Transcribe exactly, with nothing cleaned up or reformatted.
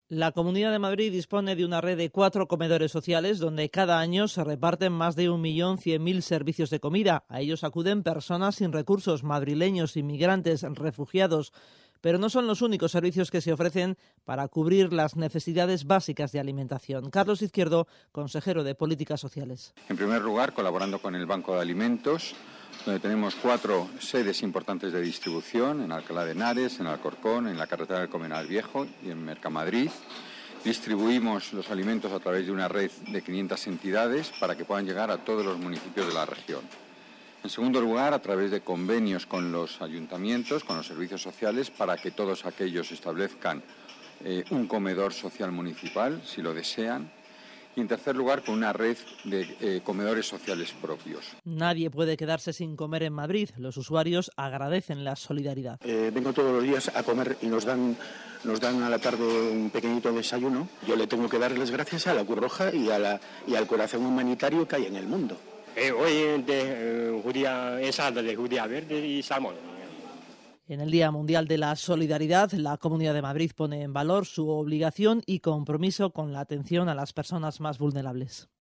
La Comunidad de Madrid dispone de una red de cuatro comedores sociales donde cada año se reparten más de un millón cien mil servicios de comida. A ellos acuden personas sin recursos, madrileños, inmigrantes, refugiados. Pero no son los únicos servicios que se ofrecen para cubrir las necesidades básicas de alimentación. Carlos Izquierdo, consejero de Políticas Sociales. En primer lugar, colaborando con el Banco de Alimentos, donde tenemos cuatro sedes importantes de distribución, en Alcalá de Henares, en Alcorcón, en la carretera del Comenal Viejo y en Mercamadrid. Distribuimos los alimentos a través de una red de quinientas entidades para que puedan llegar a todos los municipios de la región. En segundo lugar, a través de convenios con los ayuntamientos, con los servicios sociales, para que todos aquellos establezcan eh, un comedor social municipal, si lo desean. Y en tercer lugar, con una red de eh, comedores sociales propios. Nadie puede quedarse sin comer en Madrid. Los usuarios agradecen la solidaridad. Eh, vengo todos los días a comer y nos dan, nos dan a la tarde un pequeñito desayuno. Yo le tengo que dar las gracias a la Cruz Roja y, a la, y al corazón humanitario que hay en el mundo. Eh, hoy de eh, judía, ensalada de judía verde y salmón. En el Día Mundial de la Solidaridad, la Comunidad de Madrid pone en valor su obligación y compromiso con la atención a las personas más vulnerables.